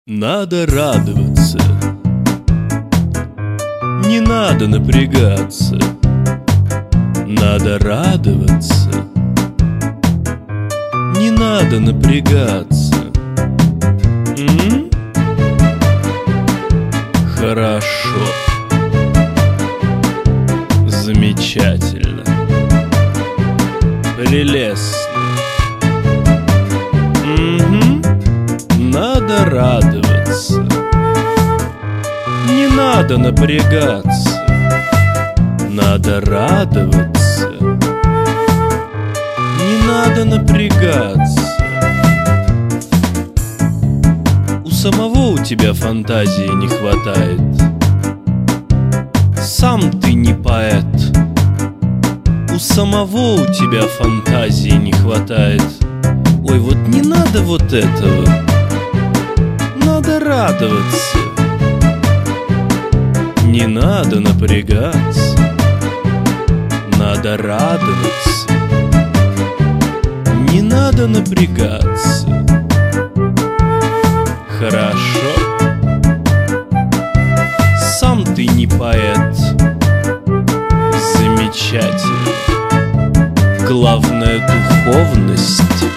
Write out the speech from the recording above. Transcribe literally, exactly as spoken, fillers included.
Надо радоваться, не надо напрягаться. Надо радоваться, не надо напрягаться. М? Хорошо, замечательно, прелестно. Угу. Надо радоваться, не надо напрягаться. Надо радоваться, не надо напрягаться. У самого у тебя фантазии не хватает. Сам ты не поэт. У самого у тебя фантазии не хватает. Ой, вот не надо вот этого. Надо радоваться, не надо напрягаться. Надо радоваться, не надо напрягаться. Хорошо, сам ты не поэт. Замечательно. Главное — духовность.